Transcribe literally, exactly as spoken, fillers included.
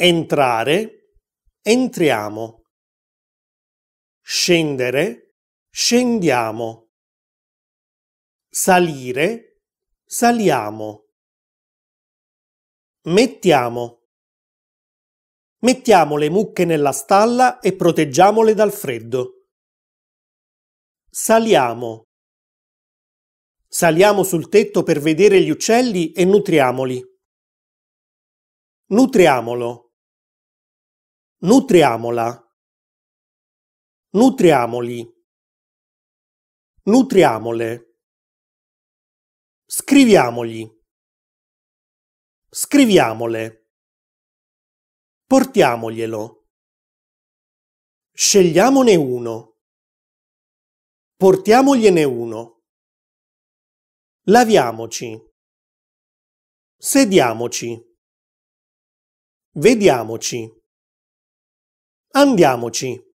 entrare, entriamo, scendere, scendiamo, salire, saliamo, mettiamo. Mettiamo le mucche nella stalla e proteggiamole dal freddo. Saliamo. Saliamo sul tetto per vedere gli uccelli e nutriamoli. Nutriamolo. Nutriamola. Nutriamoli. Nutriamole. Scriviamogli. Scriviamole. Portiamoglielo. Scegliamone uno. Portiamogliene uno. Laviamoci. Sediamoci. Vediamoci. Andiamoci.